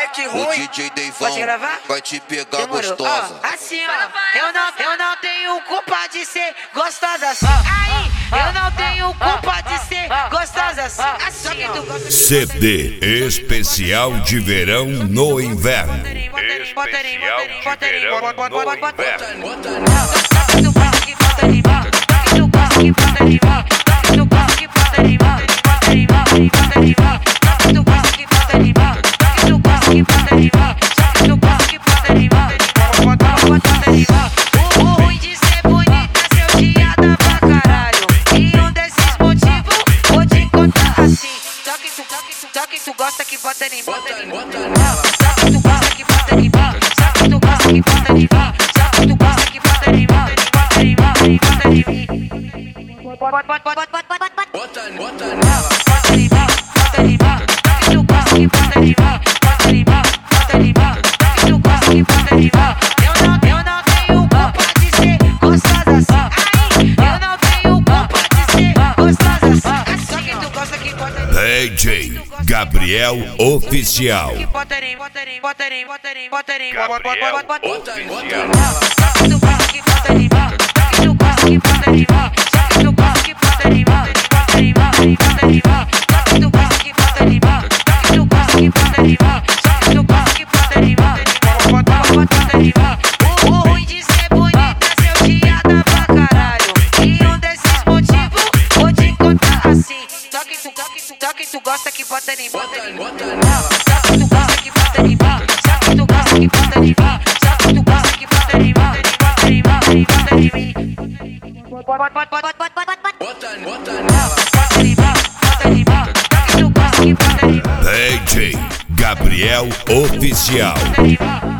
moleque ruim. O DJ Deivão pode gravar? vai te pegar. Demorou. Gostosa. Assim, ó, eu não tenho culpa de ser gostosa assim. Aí, eu não tenho culpa de ser gostosa assim. Assim que tu gosta de CD especial de verão no inverno. O ruim de ser bonita, seu dia dá pra caralho. E um desses motivos vou te contar assim. Só que tu gosta que bota em mim. Só que tu gosta que bota em mim. Só que tu gosta que bota em mim. Só que tu gosta que bota em mim. Bota em mim. Bota em mim. Bota em mim. Só que tu gosta que bota em mim. Bota em mim. Bota em mim. Só que tu gosta que bota em mim. Eu não tenho culpa de ser gostosa assim. Eu não tenho culpa de ser gostosa assim. Só que tu gosta que bota em mim. DJ Gabriel Oficial. O ruim de ser bonita, seu dia dá pra caralho. E um desses motivos vou te contar assim. Só que tu gosta que bota em mim. Só que tu gosta que bota em mim. Só que tu gosta que bota em mim. Só que tu gosta que bota em mim. Bota em mim. DJ Gabriel Oficial.